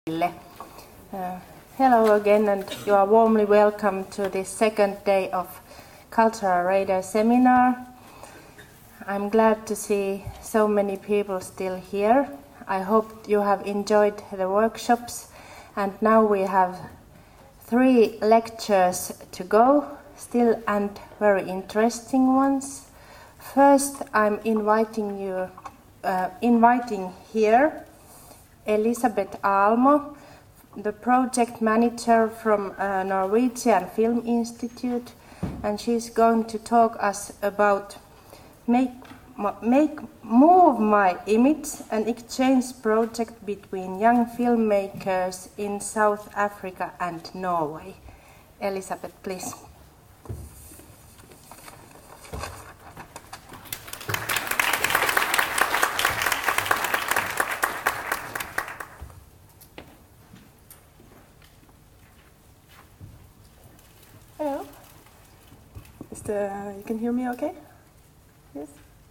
Hello again, and you are warmly welcome to this second day of Cultural Radar Seminar. I'm glad to see so many people still here. I hope you have enjoyed the workshops, and now we have 3 lectures to go, still and very interesting ones. First, I'm inviting here Elisabeth Almo, the project manager from Norwegian Film Institute, and she's going to talk us about Move My Image, an exchange project between young filmmakers in South Africa and Norway. Elisabeth, please. Hello. You can hear me okay? Yes?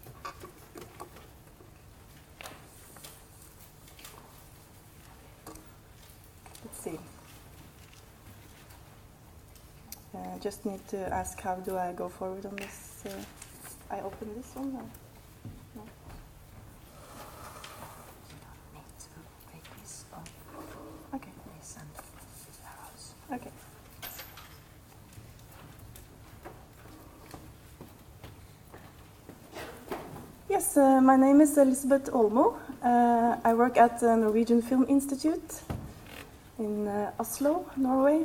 Let's see. I just need to ask, how do I go forward on this? I open this one now? No. Okay. Okay. Yes, my name is Elisabeth Almo. I work at the Norwegian Film Institute in Oslo, Norway.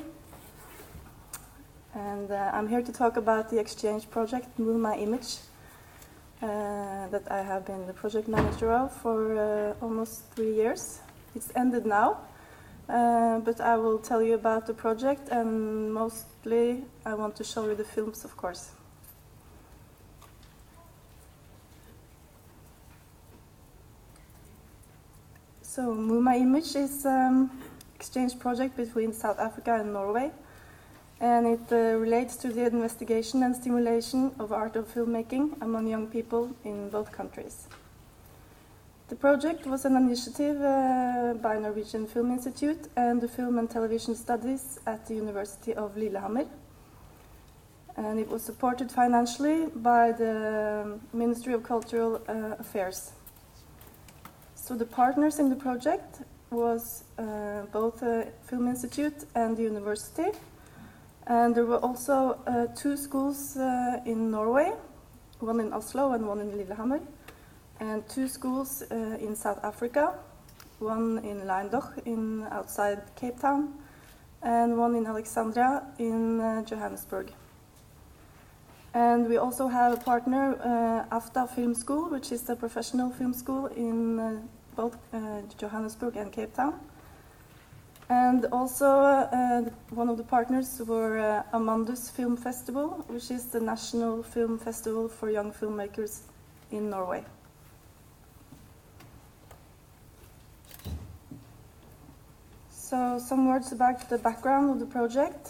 And I'm here to talk about the exchange project, Move My Image, that I have been the project manager of for almost 3 years. It's ended now, but I will tell you about the project, and mostly I want to show you the films, of course. So, Move My Image is an exchange project between South Africa and Norway, and it relates to the investigation and stimulation of art of filmmaking among young people in both countries. The project was an initiative by Norwegian Film Institute and the Film and Television Studies at the University of Lillehammer, and it was supported financially by the Ministry of Cultural Affairs. So the partners in the project was both the Film Institute and the university, and there were also 2 schools in Norway, one in Oslo and one in Lillehammer, and 2 schools in South Africa, one in Lyndoch outside Cape Town, and one in Alexandria in Johannesburg. And we also have a partner, AFTA Film School, which is a professional film school in both Johannesburg and Cape Town. And also one of the partners were Amandus Film Festival, which is the national film festival for young filmmakers in Norway. So some words about the background of the project.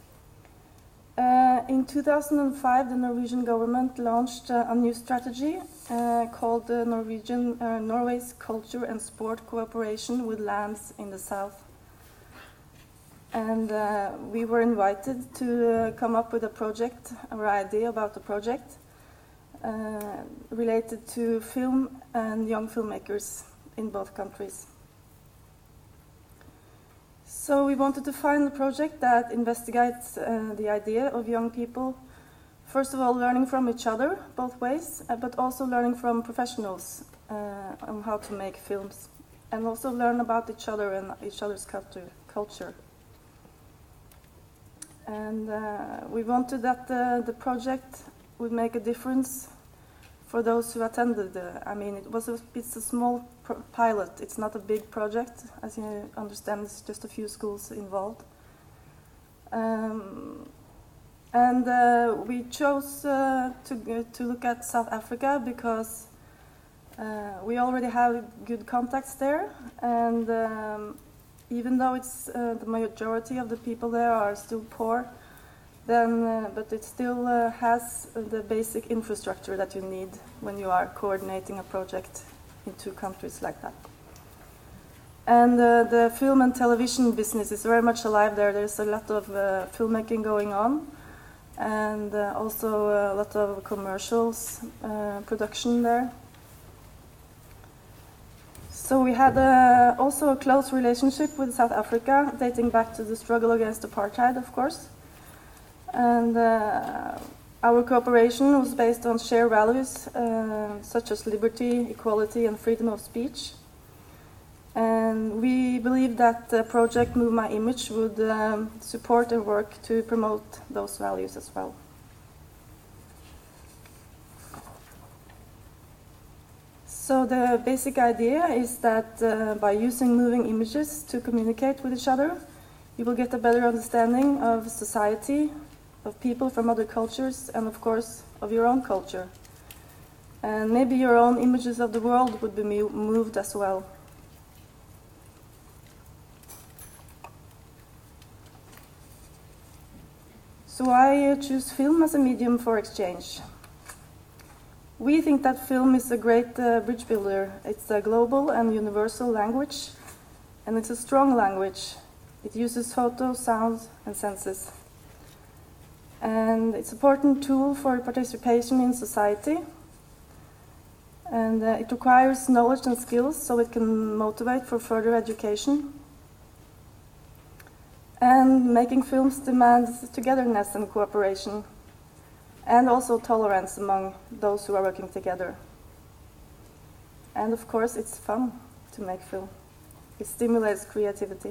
In 2005, the Norwegian government launched a new strategy called Norway's Culture and Sport Cooperation with Lands in the South. And we were invited to come up with a project, or idea about the project, related to film and young filmmakers in both countries. So we wanted to find a project that investigates the idea of young people, first of all learning from each other, both ways, but also learning from professionals on how to make films, and also learn about each other and each other's culture. And we wanted that the project would make a difference for those who attended. It's a small pilot. It's not a big project. As you understand, it's just a few schools involved. We chose to look at South Africa because we already have good contacts there, and even though it's the majority of the people there are still poor, but it still has the basic infrastructure that you need when you are coordinating a project in 2 countries like that. And the film and television business is very much alive there. There's a lot of filmmaking going on, and also a lot of commercials production there. So we had also a close relationship with South Africa, dating back to the struggle against apartheid, of course. And our cooperation was based on shared values such as liberty, equality, and freedom of speech. And we believe that the project Move My Image would support and work to promote those values as well. So the basic idea is that by using moving images to communicate with each other, you will get a better understanding of society, of people from other cultures, and of course of your own culture. And maybe your own images of the world would be moved as well. So why choose film as a medium for exchange? We think that film is a great bridge builder. It's a global and universal language, and it's a strong language. It uses photos, sounds, and senses. And it's an important tool for participation in society. And it requires knowledge and skills so it can motivate for further education. And making films demands togetherness and cooperation, and also tolerance among those who are working together. And of course, it's fun to make film. It stimulates creativity.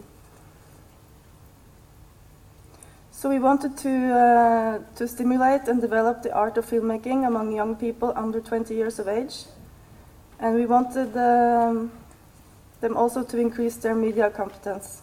So we wanted to stimulate and develop the art of filmmaking among young people under 20 years of age. And we wanted them also to increase their media competence.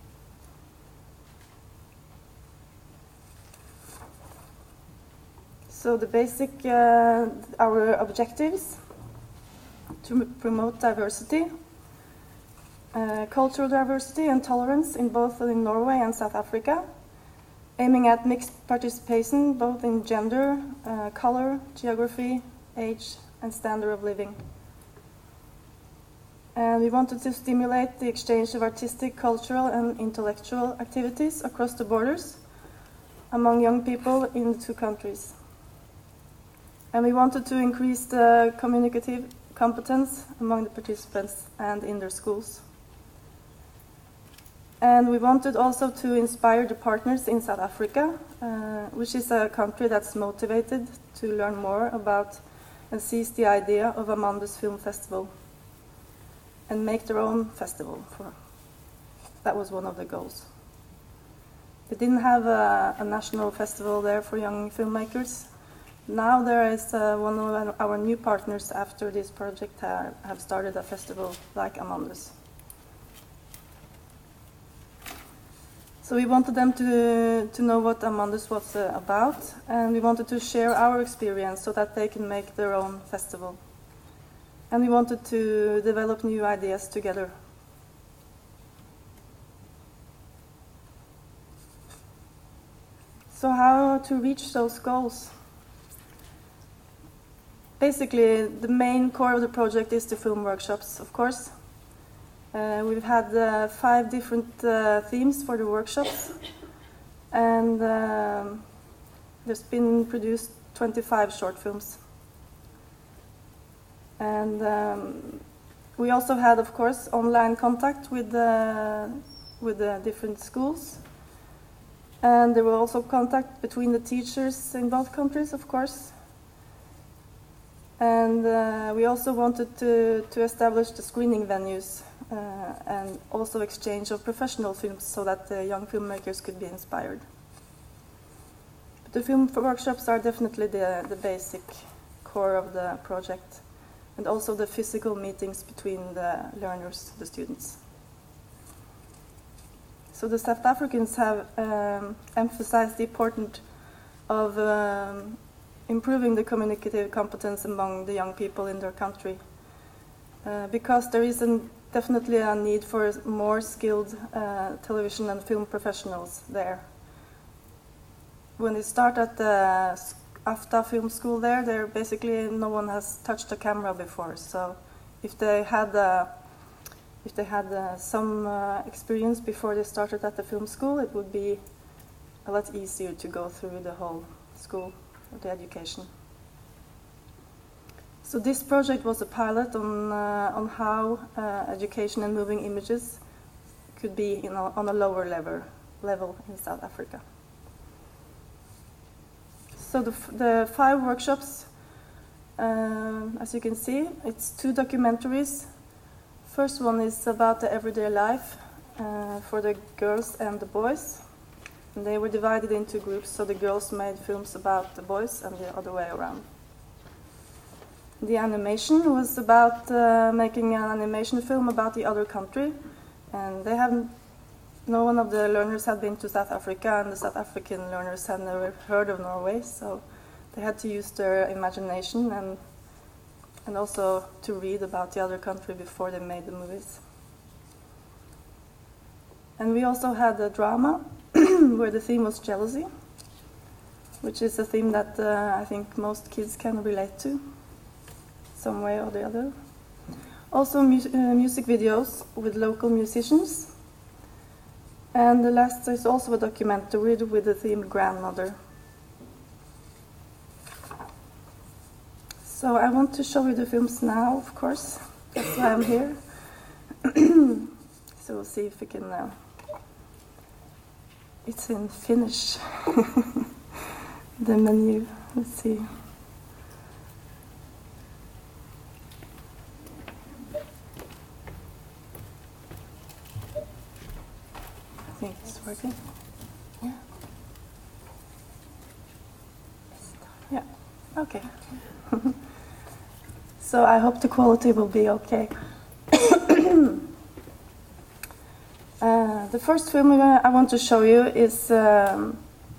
So the basic, our objectives, to promote diversity, cultural diversity and tolerance in both in Norway and South Africa, aiming at mixed participation both in gender, color, geography, age, and standard of living. And we wanted to stimulate the exchange of artistic, cultural, and intellectual activities across the borders among young people in the two countries. And we wanted to increase the communicative competence among the participants and in their schools. And we wanted also to inspire the partners in South Africa, which is a country that's motivated to learn more about and seize the idea of Amandus Film Festival and make their own festival. That was one of the goals. They didn't have a national festival there for young filmmakers. Now there is one of our new partners after this project have started a festival like Amandus. So we wanted them to know what Amandus was about, and we wanted to share our experience so that they can make their own festival. And we wanted to develop new ideas together. So how to reach those goals? Basically, the main core of the project is the film workshops, of course. We've had 5 different themes for the workshops, and there's been produced 25 short films. And we also had, of course, online contact with the different schools. And there were also contact between the teachers in both countries, of course. And we also wanted to establish the screening venues and also exchange of professional films so that the young filmmakers could be inspired. But the film workshops are definitely the basic core of the project, and also the physical meetings between the learners, the students. So the South Africans have emphasized the importance of improving the communicative competence among the young people in their country, because there is definitely a need for more skilled television and film professionals there. When they start at the AFTA film school there basically no one has touched a camera before, so if they had if they had some experience before they started at the film school, it would be a lot easier to go through the whole school, the education. So this project was a pilot on how education and moving images could be on a lower level in South Africa. So the 5 workshops, as you can see, it's 2 documentaries. First one is about the everyday life for the girls and the boys. And they were divided into groups, so the girls made films about the boys and the other way around. The animation was about making an animation film about the other country, and no one of the learners had been to South Africa, and the South African learners had never heard of Norway, so they had to use their imagination and also to read about the other country before they made the movies. And we also had a drama where the theme was jealousy, which is a theme that I think most kids can relate to, some way or the other. Also music videos with local musicians. And the last is also a documentary with the theme Grandmother. So I want to show you the films now, of course. That's why I'm here. So we'll see if we can... it's in Finnish, the menu. Let's see. I think it's working. Yeah. Yeah. Okay. So I hope the quality will be okay. The first film I want to show you is the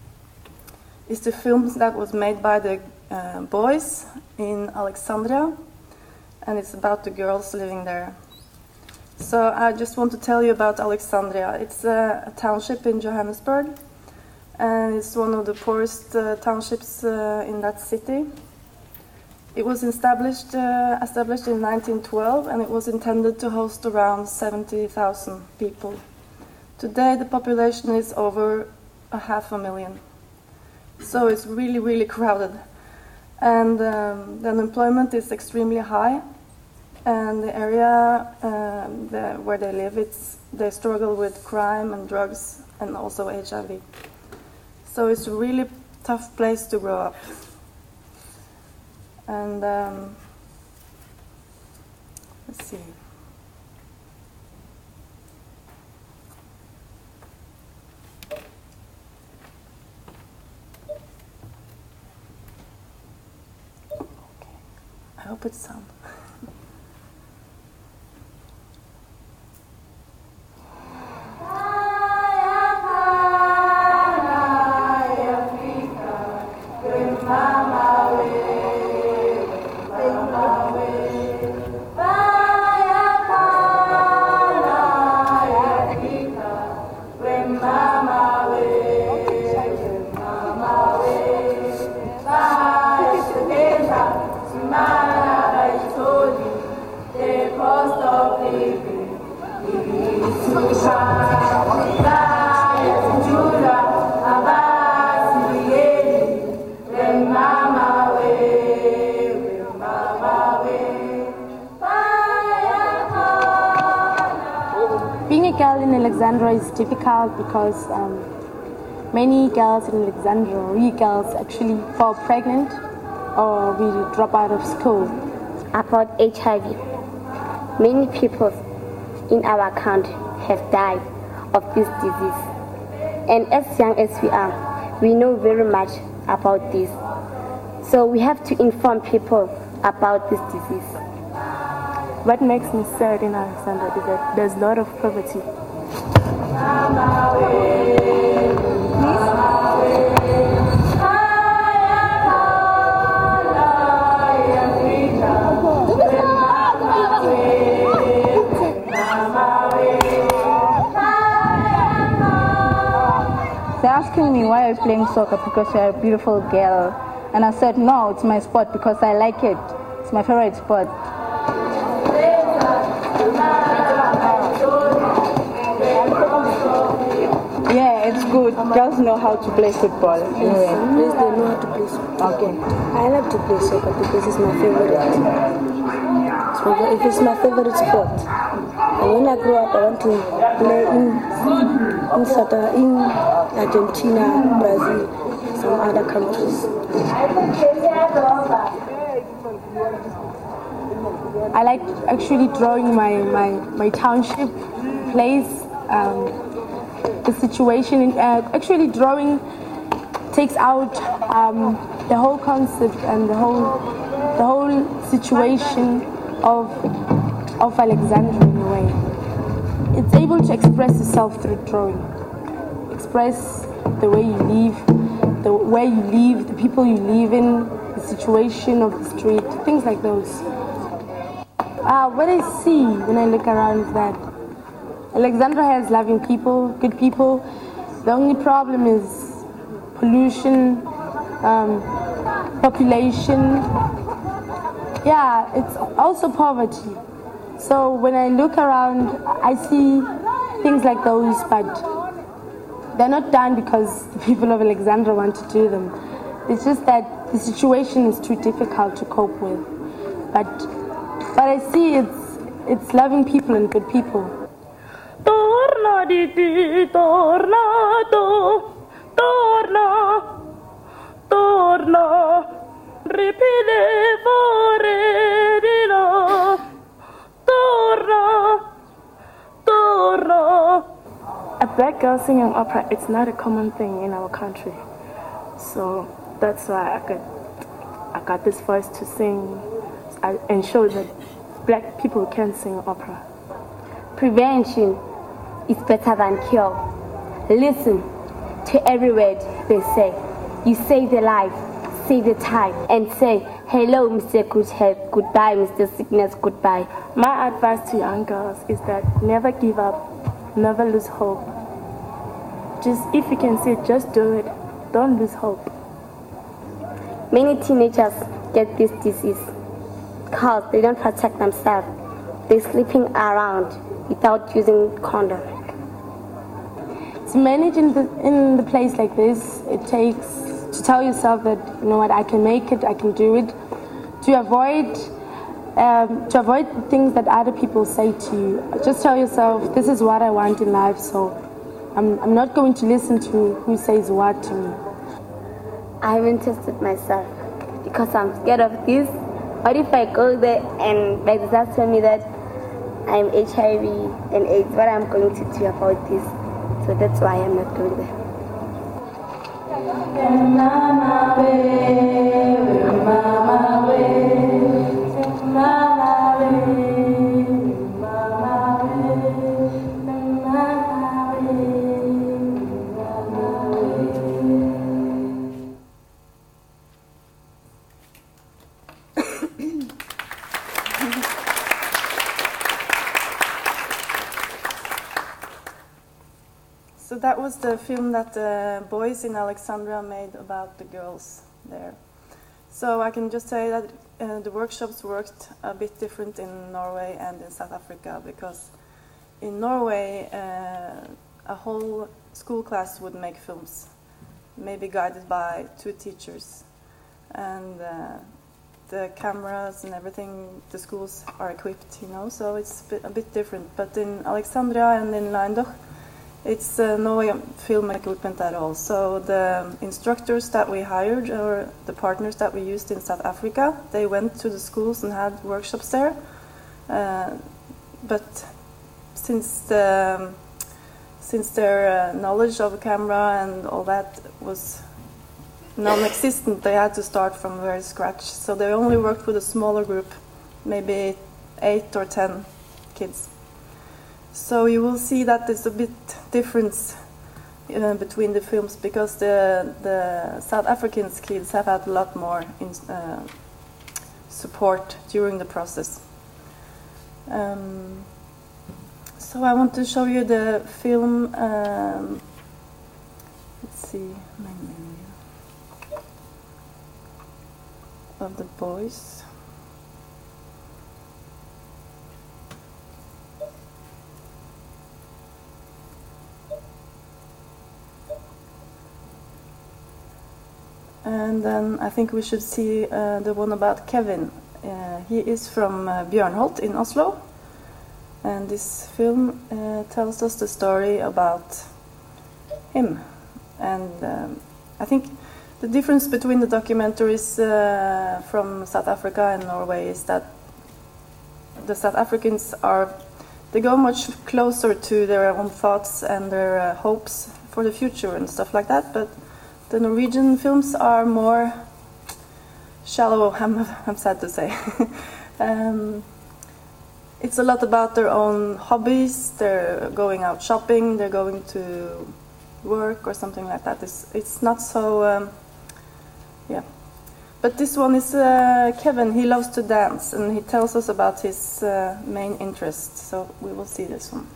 film that was made by the boys in Alexandria, and it's about the girls living there. So I just want to tell you about Alexandria. It's a township in Johannesburg, and it's one of the poorest townships in that city. It was established in 1912, and it was intended to host around 70,000 people. Today the population is over 500,000. So it's really, really crowded. And the unemployment is extremely high. And the area where they live, they struggle with crime and drugs and also HIV. So it's a really tough place to grow up. And let's see. Okay. I hope it's sound. Being a girl in Alexandria is difficult because many girls in Alexandria, we girls, actually fall pregnant or we drop out of school. About HIV, many people in our country have died of this disease. And as young as we are, we know very much about this. So we have to inform people about this disease. What makes me sad in Alexandria is that there's a lot of poverty. They're asking me why I'm playing soccer because you're a beautiful girl. And I said, no, it's my sport because I like it. It's my favorite sport. it's good. Girls know how to play football. Anyway. Yes, they know how to play soccer. Okay. I like to play soccer because it's my favorite. So it's my favorite sport. And when I grow up, I want to play in Argentina, Brazil, some other countries. I like actually drawing my township place, the situation. Actually, drawing takes out the whole concept and the whole situation of Alexandria in a way. It's able to express itself through drawing. Express the way you live, where you live, the people you live in, the situation of the street, things like those. What I see when I look around is that Alexandria has loving people, good people. The only problem is pollution, population. Yeah, it's also poverty. So when I look around, I see things like those, but they're not done because the people of Alexandria want to do them. It's just that the situation is too difficult to cope with. But I see it's loving people and good people. Torna di ti, tornato, torna, torna, ripide fore di no, torna, torna. A black girl singing opera, it's not a common thing in our country. So that's why I got this voice to sing and show that black people can sing opera. Prevention is better than cure. Listen to every word they say. You save the life, save the time, and say, hello, Mr. Good Health, goodbye, Mr. Sickness, goodbye. My advice to young girls is that never give up, never lose hope. Just, if you can say, just do it. Don't lose hope. Many teenagers get this disease because they don't protect themselves. They're sleeping around without using condom. To manage in the place like this, it takes to tell yourself that, you know what, I can make it, I can do it. To avoid the things that other people say to you, just tell yourself, this is what I want in life, so I'm not going to listen to who says what to me. I haven't tested myself because I'm scared of this. What if I go there and the results tell me that I'm HIV and AIDS? What I'm going to do about this? So that's why I'm not going there. So that was the film that the boys in Alexandria made about the girls there. So I can just say that the workshops worked a bit different in Norway and in South Africa, because in Norway a whole school class would make films, maybe guided by 2 teachers. And the cameras and everything, the schools are equipped, you know, so it's a bit different. But in Alexandria and in Leindoch, it's no film equipment at all. So the instructors that we hired, or the partners that we used in South Africa, they went to the schools and had workshops there. But since their knowledge of camera and all that was non-existent, they had to start from very scratch. So they only worked with a smaller group, maybe 8 or 10 kids. So you will see that there's a bit difference between the films, because the South African kids have had a lot more support during the process. So I want to show you the film. Let's see, of the boys. And then I think we should see the one about Kevin. He is from Bjørnholt in Oslo. And this film tells us the story about him. And I think the difference between the documentaries from South Africa and Norway is that the South Africans they go much closer to their own thoughts and their hopes for the future and stuff like that. But the Norwegian films are more shallow, I'm sad to say. It's a lot about their own hobbies. They're going out shopping, they're going to work or something like that. It's not so, yeah. But this one is Kevin. He loves to dance, and he tells us about his main interest. So we will see this one.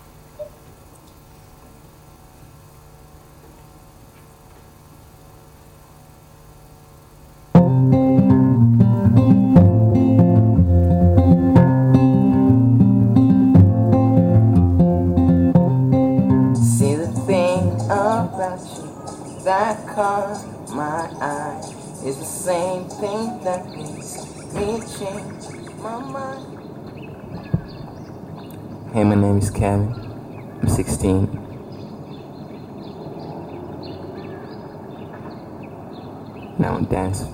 See the thing about you that caught my eye is the same thing that makes me change my mind. Hey, my name is Kevin. I'm 16. Now I'm dancing.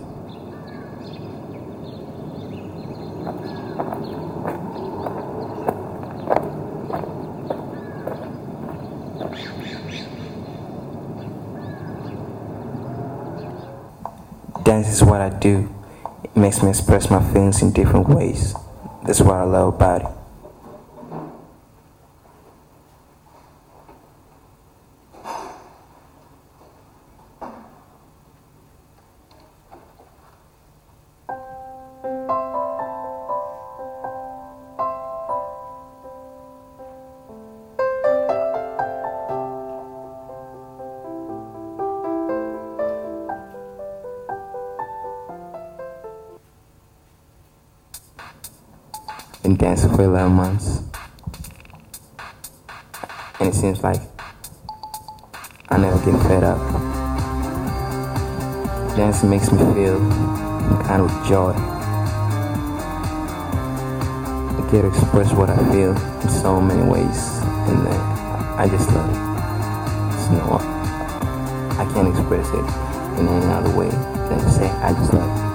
Dance is what I do. It makes me express my feelings in different ways. That's what I love about it. Been dancing for 11 months, and it seems like I never get fed up. Dancing makes me feel kind of joy. I get to express what I feel in so many ways, and I just love it. So no, I can't express it in any other way than to say I just love it.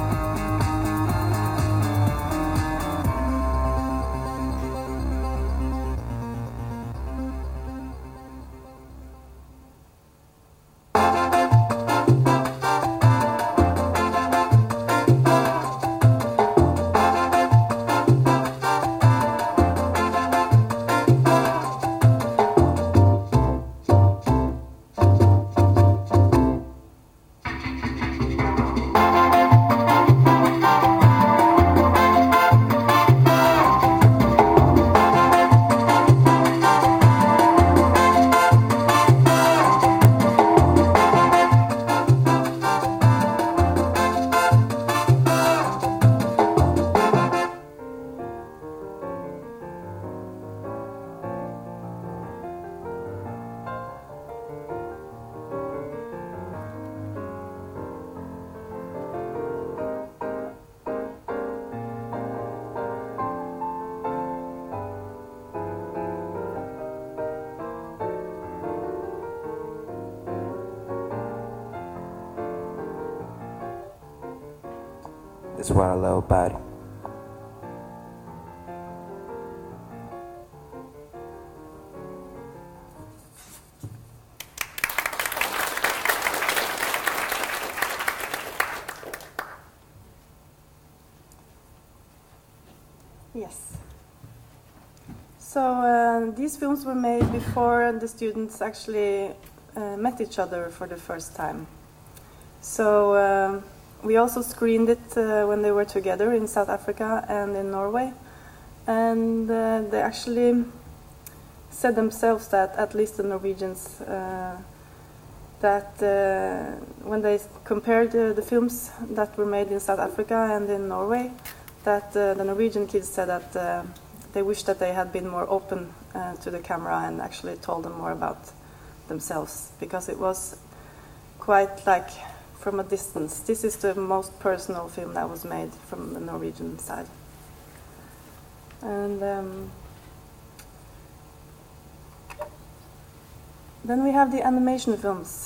That's what I love about it. Yes. So these films were made before the students actually met each other for the first time. So we also screened it when they were together in South Africa and in Norway. And they actually said themselves that, at least the Norwegians, that when they compared the films that were made in South Africa and in Norway, that the Norwegian kids said that they wished that they had been more open to the camera and actually told them more about themselves, because it was quite like from a distance. This is the most personal film that was made from the Norwegian side. And then we have the animation films.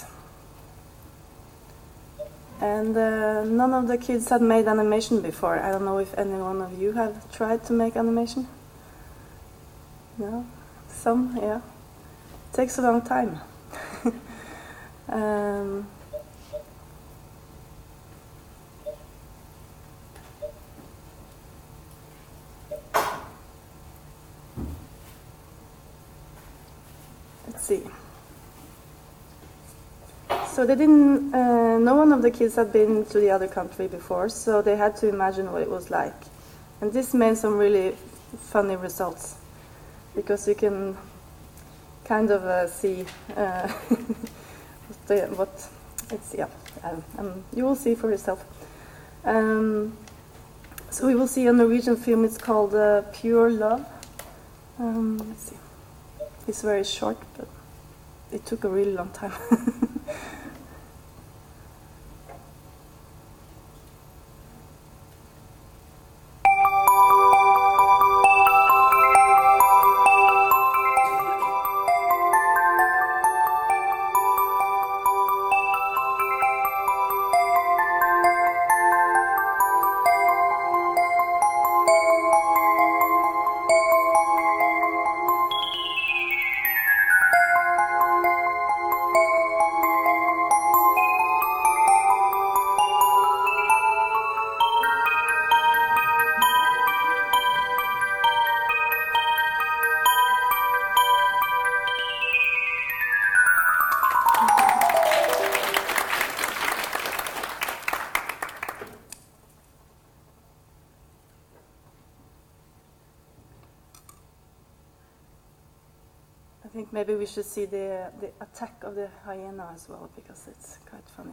And none of the kids had made animation before. I don't know if any one of you have tried to make animation. No? Some, yeah. It takes a long time. Let's see. So they didn't, no one of the kids had been to the other country before, so they had to imagine what it was like. And this made some really funny results, because you can kind of see what it's, yeah, you will see for yourself. So we will see a Norwegian film, it's called Pure Love. Let's see. It's very short, but it took a really long time. I think maybe we should see the attack of the hyena as well, because it's quite funny.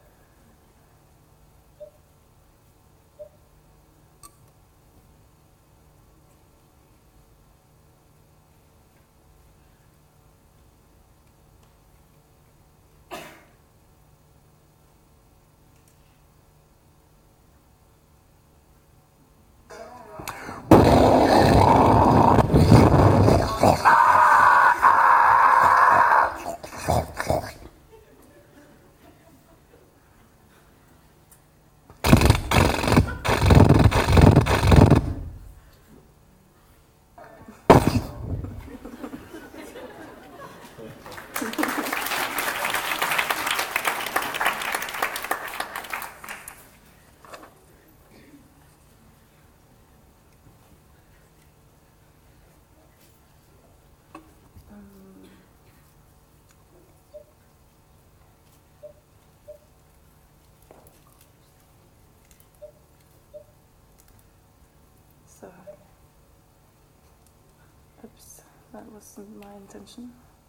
So, oops, that wasn't my intention.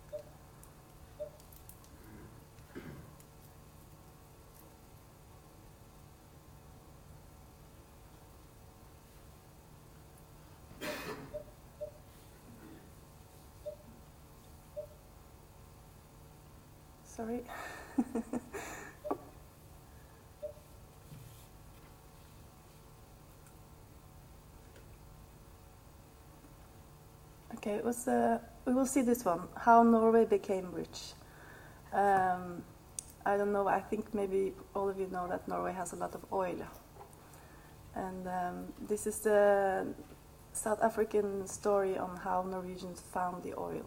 Sorry. Okay, it was. We will see this one. How Norway became rich. I don't know. I think maybe all of you know that Norway has a lot of oil, and this is the South African story on how Norwegians found the oil.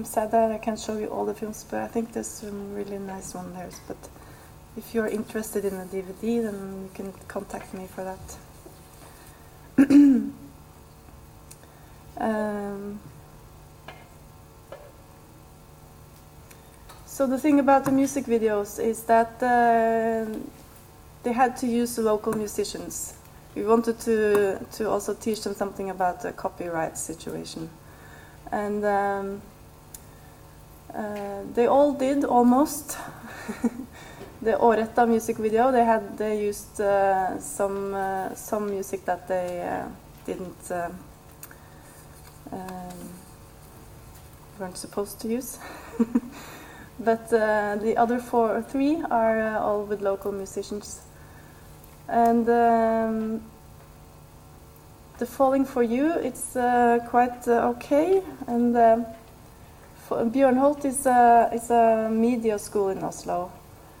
I'm sad that I can't show you all the films, but I think there's some really nice ones there. But if you're interested in a DVD, then you can contact me for that. So the thing about the music videos is that they had to use the local musicians. We wanted to also teach them something about the copyright situation. And they all did, almost. The Åretta music video, they used some music that they didn't weren't supposed to use. But the other three are all with local musicians. And the Falling for You, it's quite okay. And Bjørnholt is a media school in Oslo.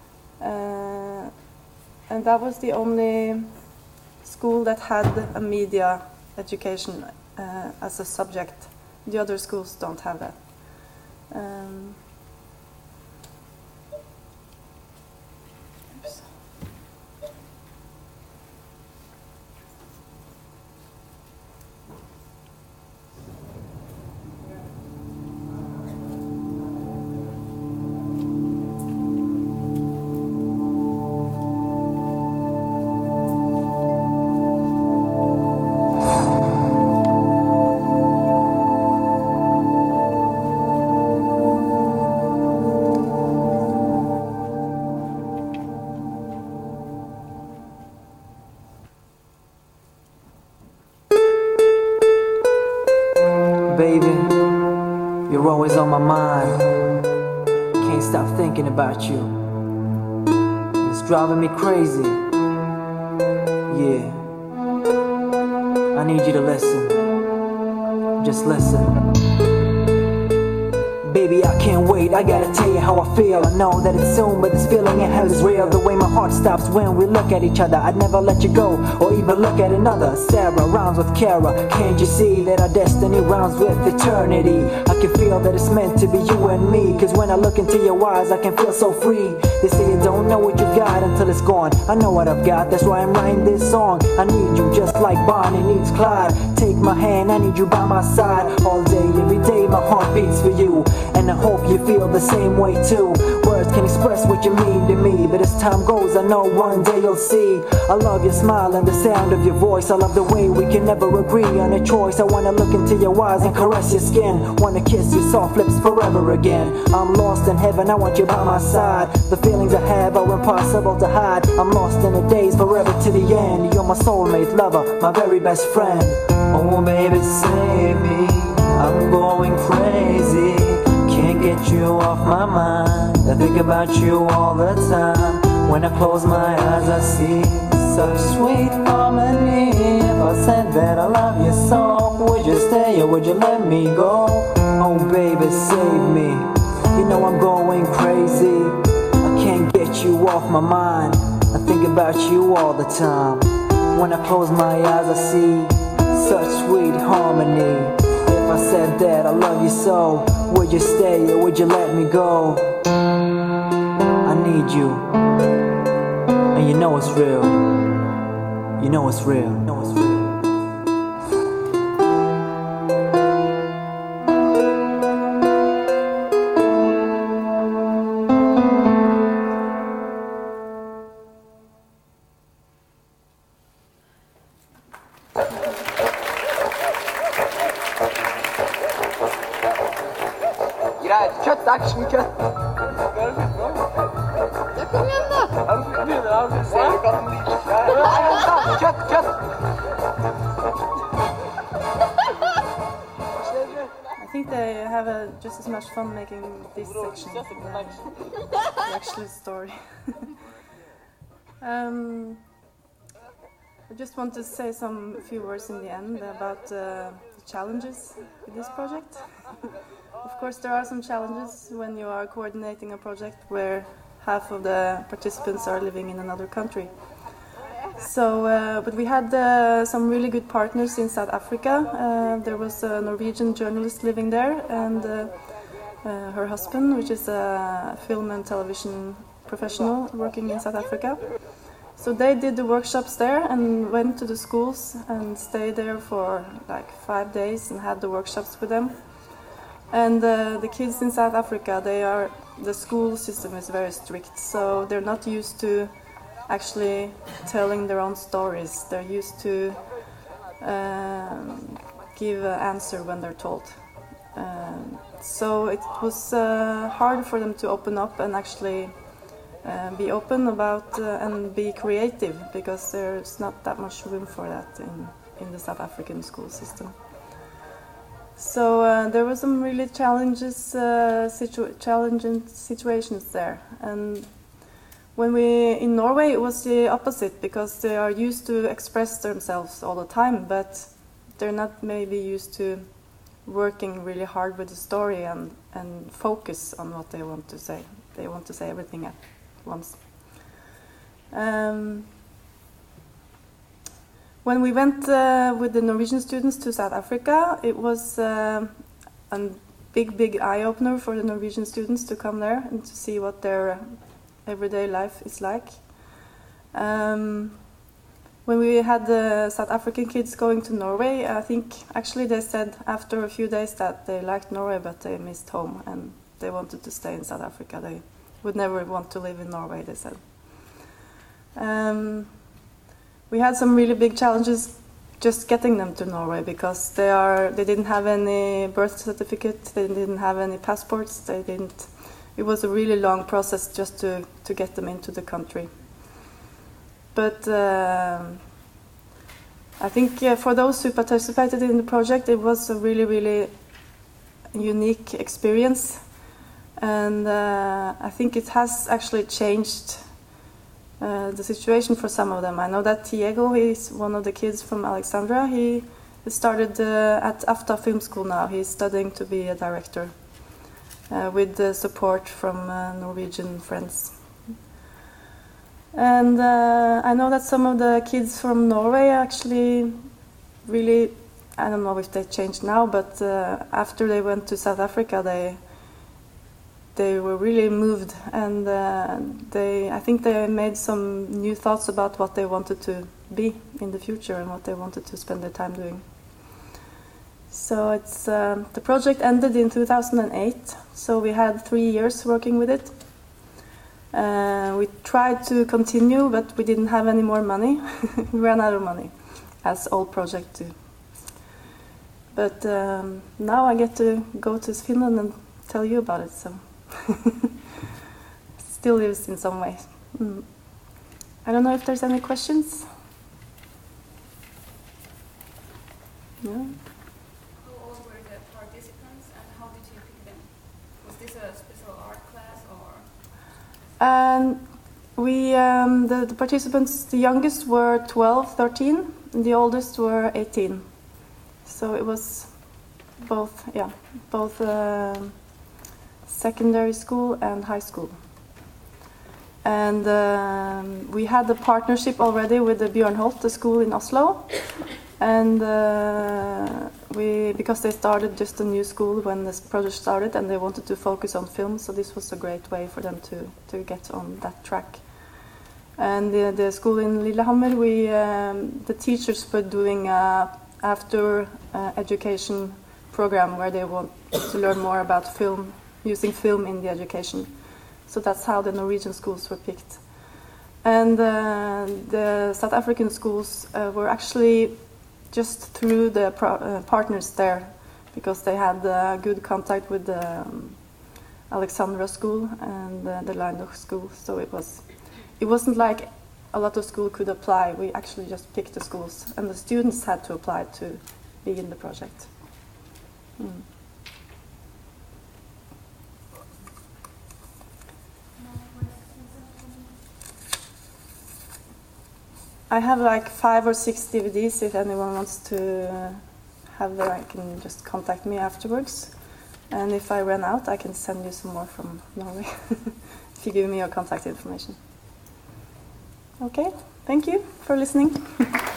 And that was the only school that had a media education as a subject. The other schools don't have that. Baby, you're always on my mind. Can't stop thinking about you. It's driving me crazy. Yeah, I need you to listen. Just listen. Baby, I can't wait, I gotta tell you how I feel. I know that it's soon, but this feeling in hell is real. The way my heart stops when we look at each other. I'd never let you go, or even look at another. Sarah rhymes with Kara. Can't you see that our destiny rhymes with eternity? I can feel that it's meant to be you and me, cause when I look into your eyes I can feel so free. They say you don't know what you've got until it's gone. I know what I've got, that's why I'm writing this song. I need you just like Bonnie needs Clyde. Take my hand, I need you by my side. All day, every day, my heart beats for you. And I hope you feel the same way too. Words can express what you mean to me, but as time goes I know one day you'll see. I love your smile and the sound of your voice. I love the way we can never agree on a choice. I wanna look into your eyes and caress your skin. Wanna kiss your soft lips forever again. I'm lost in heaven, I want you by my side. The feelings I have are impossible to hide. I'm lost in the days forever to the end. You're my soulmate, lover, my very best friend. Oh baby, save me, I'm going crazy. Can't get you off my mind. I think about you all the time. When I close my eyes I see such sweet harmony. If I said that I love you so, would you stay or would you let me go? Oh baby, save me. You know I'm going crazy. I can't get you off my mind. I think about you all the time. When I close my eyes I see such sweet harmony. If I said that I love you so, would you stay or would you let me go? I need you, and you know it's real. You know it's real. You know it's real. Kjøtt, actionkjøtt. I think they have just as much fun making this section than the actual story. I just want to say a few words in the end about the challenges with this project. Of course, there are some challenges when you are coordinating a project where half of the participants are living in another country. So, but we had some really good partners in South Africa. There was a Norwegian journalist living there, and her husband, which is a film and television professional working in South Africa. So they did the workshops there and went to the schools and stayed there for like 5 days and had the workshops with them. And the kids in South Africa, the school system is very strict, so they're not used to actually telling their own stories. They're used to give an answer when they're told. So it was hard for them to open up and actually be open about and be creative, because there's not that much room for that in the South African school system. So there were some really challenging situations there. And when in Norway, it was the opposite, because they are used to express themselves all the time, but they're not maybe used to working really hard with the story and focus on what they want to say. They want to say everything at once. When we went with the Norwegian students to South Africa, it was a big eye-opener for the Norwegian students to come there and to see what their everyday life is like. When we had the South African kids going to Norway, I think actually they said after a few days that they liked Norway, but they missed home and they wanted to stay in South Africa. They would never want to live in Norway, they said. We had some really big challenges just getting them to Norway, because they didn't have any birth certificate, they didn't have any passports, it was a really long process just to get them into the country. But I think for those who participated in the project, it was a really unique experience, and I think it has actually changed the situation for some of them. I know that Diego, he's one of the kids from Alexandra. He started at AFTA Film School now. He's studying to be a director with the support from Norwegian friends. And I know that some of the kids from Norway actually really, I don't know if they changed now, but after they went to South Africa, they were really moved, and I think they made some new thoughts about what they wanted to be in the future and what they wanted to spend their time doing. So the project ended in 2008, so we had 3 years working with it. We tried to continue, but we didn't have any more money. We ran out of money, as all projects do. But now I get to go to Finland and tell you about it, so still lives in some ways. I don't know if there's any questions. No? How old were the participants and how did you pick them? Was this a special art class or? The participants, the youngest were 12, 13, and the oldest were 18. So it was both secondary school and high school. And we had a partnership already with the Bjørn Holt, the school in Oslo. And because they started just a new school when this project started, and they wanted to focus on film, so this was a great way for them to get on that track. And the school in Lillehammer, the teachers were doing after education program where they want to learn more about film, using film in the education. So that's how the Norwegian schools were picked. And the South African schools were actually just through the partners there, because they had good contact with the Alexandra school and the Leinach school. So it wasn't like a lot of schools could apply. We actually just picked the schools, and the students had to apply to be in the project. I have like 5 or 6 DVDs. If anyone wants to have them, I can just contact me afterwards. And if I run out, I can send you some more from Norway if you give me your contact information. Okay, thank you for listening.